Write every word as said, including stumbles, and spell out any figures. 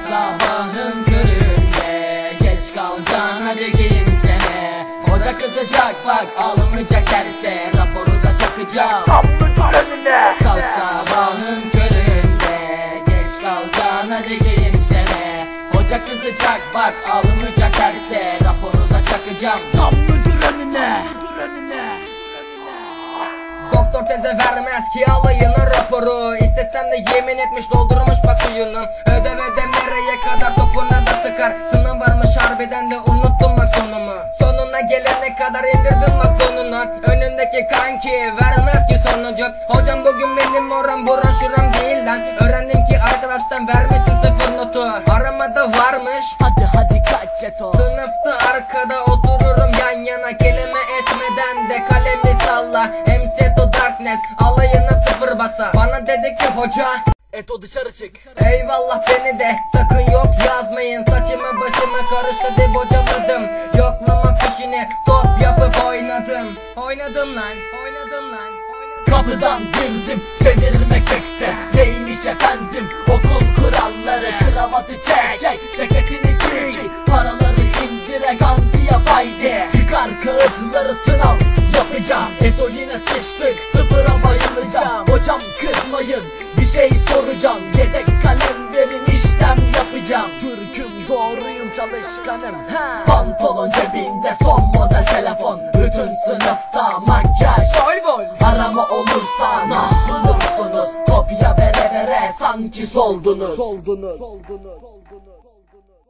sabahın köründe, geç kalacaksın hadi giyinsene. Hoca kızacak bak, alınacak derse raporu da çakacağım. Tam müdür önüne. Kalk sabahın köründe, geç kalacaksın hadi giyinsene. Hoca kızacak bak, alınacak derse raporu da çakacağım. Tam müdür önüne. Müdür önüne. Doktor teze vermez ki alayına raporu. İstesem de yemin etmiş doldurmuş bak suyunu. Ödev ödev nereye kadar topuna da sıkar. Sınav varmış harbiden de unuttum bak sonumu. Sonuna gelene kadar indirdim bak donuna. Önündeki kanki vermez ki sonucu. Hocam bugün benim oram buran şuram değil lan. Öğrendim ki arkadaştan vermesin sıfır notu. Aramada varmış, Hadi hadi kaç et o. sınıfta arkada otururum yan yana. Kelime etmeden de kalemi salla. M C to darkness alayına sıfır basa. Bana dedi ki hoca Eto dışarı çık. eyvallah beni de sakın yok yazmayın. Saçımı başımı karıştırdı bocaladım. Yoklama fişini top yapıp oynadım. Oynadım lan, oynadım lan, oynadım. Kapıdan girdim, çevirme çekti. Neymiş efendim, okul kuralları. Kravatı çek, çek, ceketini giy. Paraları indire Gandhi'ye baydi. Çıkar kağıtları sınav yapacağım. Eto yine sıçtık, sıfıra bayılacağım. Hocam kızmayın, bir şey soracağım. Yedek kalem verin, işlem yapacağım. Türk'üm, doğruyum, çalışkanım. Ha. Pantolon cebinde, son model telefon. Bütün sınıfta makyaj. Bol bol. Arama olursa nah bulursunuz. Kopya vere vere sanki soldunuz. Soldunuz. Soldunuz. Soldunuz.